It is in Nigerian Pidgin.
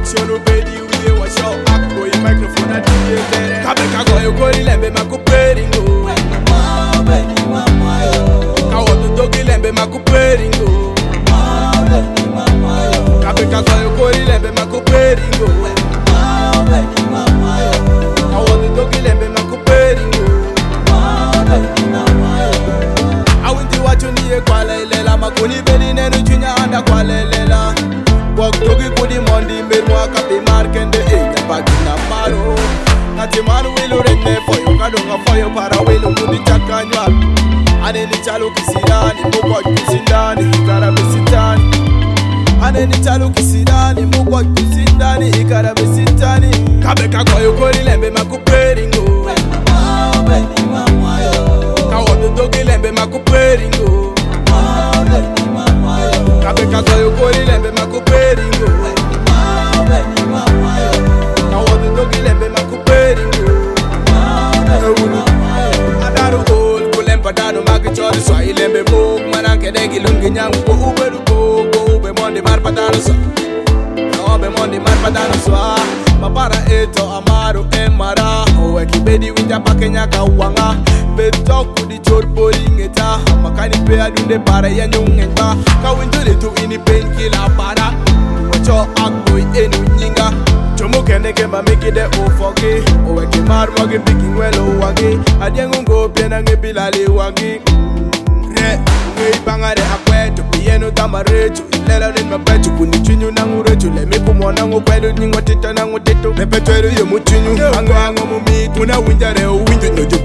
action ubedi uye wa show akko i microphone a DJ tere kabeka go yo kori lembe makuperingo Beni mama yo kawoto dogi lembe makuperingo Beni mama yo kabeka go yo kori lembe makuperingo Beni mama yo kawoto dogi lembe makuperingo Beni mama yo awinti wacho niye kwalelela makuni bedi nenu chunya anda kwalelela Wok togi kudi mondi mirwa kapi markende enya bagina maro Nati manu wilu rene foyo kadonga foyo para wilu mudi chakanywa Ane ni chalu kisirani muboj kusindani ikara besitani Ane ni chalu kisirani muboj kusindani ikara besitani Kabeka koyo kori lembe makuperingo Beni mama yo Kawoto dogi lembe makuperingo Beni mama yo Kabeka koyo kori lembe makuperingo Beni mama yo Kawoto dogi lembe makuperingo Beni mama yo Adaru ol kulempa dano magichori so ilembe mok mananke degi lungi nyangu ko uberu ko ube mondi marpatano so Obe mondi marpatano so Mapara eto amaru emara Owe kibedi winja pake nyaka wanga Betoku di chor ngeta Makani pe adunde para ya nyungengba Kawinjuri tu ini painkiller para Wacho akboy enu nyinga Chomo kende kemba make de ofoge Owe kemar wage picking welo wage Adiengu ngo piena ngebilali wage Re, ngei bangare akwetu Pienu tamarechu Ilela rin mapechu Kunichinyu nangurechu Lemi kumona ngukwelu Nyingo tito nangu tito Mepetweru yo muchinyu Ango ango mumitu Muna winjare uwinju Nojo